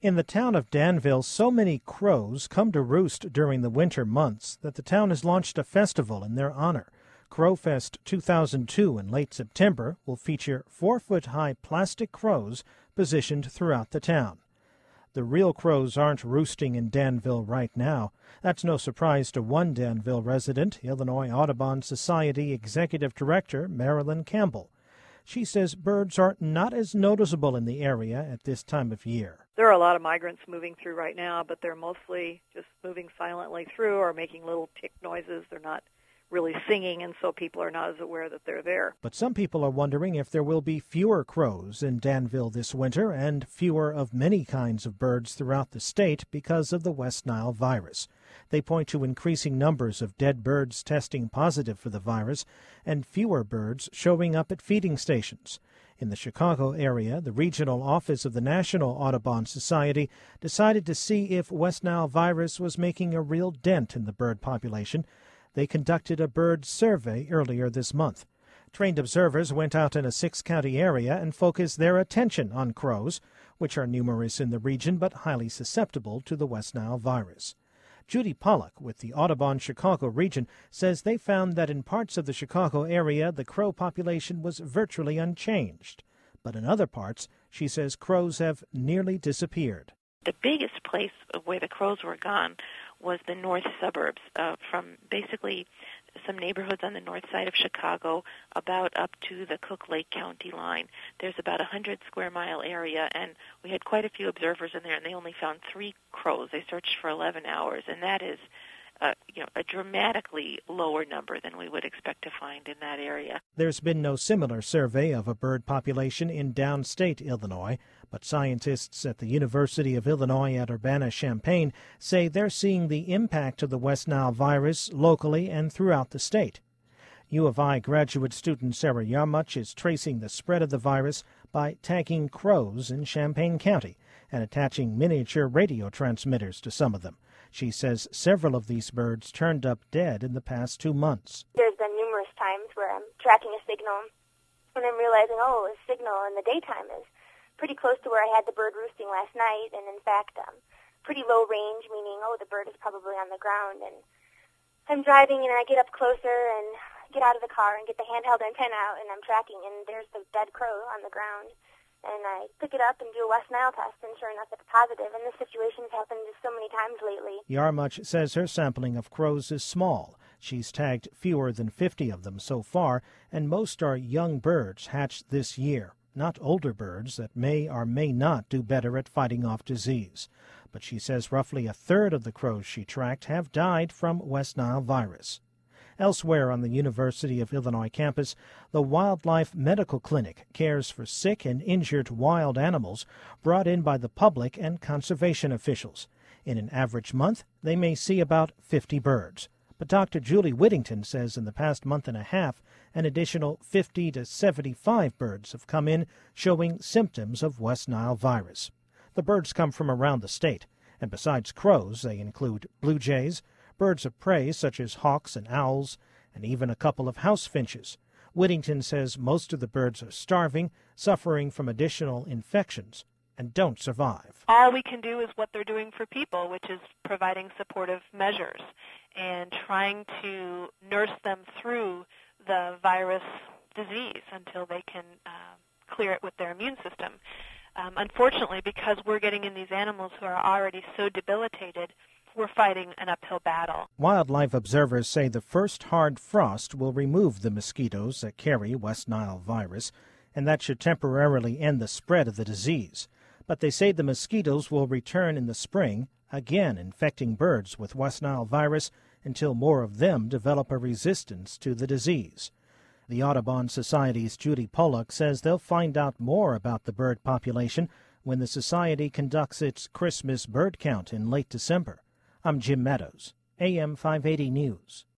In the town of Danville, so many crows come to roost during the winter months that the town has launched a festival in their honor. Crowfest 2002 in late September will feature 4-foot-high plastic crows positioned throughout the town. The real crows aren't roosting in Danville right now. That's no surprise to one Danville resident, Illinois Audubon Society Executive Director Marilyn Campbell. She says birds are not as noticeable in the area at this time of year. There are a lot of migrants moving through right now, but they're mostly just moving silently through or making little tick noises. They're not really singing, and so people are not as aware that they're there. But some people are wondering if there will be fewer crows in Danville this winter and fewer of many kinds of birds throughout the state because of the West Nile virus. They point to increasing numbers of dead birds testing positive for the virus and fewer birds showing up at feeding stations. In the Chicago area, the regional office of the National Audubon Society decided to see if West Nile virus was making a real dent in the bird population. They conducted a bird survey earlier this month. Trained observers went out in a 6-county area and focused their attention on crows, which are numerous in the region but highly susceptible to the West Nile virus. Judy Pollock with the Audubon Chicago region says they found that in parts of the Chicago area the crow population was virtually unchanged. But in other parts, she says crows have nearly disappeared. The biggest place where the crows were gone was the north suburbs, from basically some neighborhoods on the north side of Chicago about up to the Cook Lake County line. There's about a 100-square-mile area, and we had quite a few observers in there, and they only found 3 crows. They searched for 11 hours, and that is a dramatically lower number than we would expect to find in that area. There's been no similar survey of a bird population in downstate Illinois, but scientists at the University of Illinois at Urbana-Champaign say they're seeing the impact of the West Nile virus locally and throughout the state. U of I graduate student Sarah Yarmuch is tracing the spread of the virus by tagging crows in Champaign County and attaching miniature radio transmitters to some of them. She says several of these birds turned up dead in the past 2 months. There's been numerous times where I'm tracking a signal and I'm realizing, a signal in the daytime is pretty close to where I had the bird roosting last night, and in fact, pretty low range, meaning, the bird is probably on the ground. And I'm driving and I get up closer and get out of the car and get the handheld antenna out, and I'm tracking, and there's the dead crow on the ground. And I pick it up and do a West Nile test, and sure enough, it's positive. And this situation's happened so many times lately. Yarmuch says her sampling of crows is small. She's tagged fewer than 50 of them so far, and most are young birds hatched this year, not older birds that may or may not do better at fighting off disease. But she says roughly a third of the crows she tracked have died from West Nile virus. Elsewhere on the University of Illinois campus, the Wildlife Medical Clinic cares for sick and injured wild animals brought in by the public and conservation officials. In an average month, they may see about 50 birds. But Dr. Julie Whittington says in the past month and a half, an additional 50 to 75 birds have come in showing symptoms of West Nile virus. The birds come from around the state, and besides crows, they include blue jays, birds of prey such as hawks and owls, and even a couple of house finches. Whittington says most of the birds are starving, suffering from additional infections, and don't survive. All we can do is what they're doing for people, which is providing supportive measures and trying to nurse them through the virus disease until they can clear it with their immune system. Unfortunately, because we're getting in these animals who are already so debilitated, we're fighting an uphill battle. Wildlife observers say the first hard frost will remove the mosquitoes that carry West Nile virus, and that should temporarily end the spread of the disease. But they say the mosquitoes will return in the spring, again infecting birds with West Nile virus until more of them develop a resistance to the disease. The Audubon Society's Judy Pollock says they'll find out more about the bird population when the Society conducts its Christmas bird count in late December. I'm Jim Meadows, AM 580 News.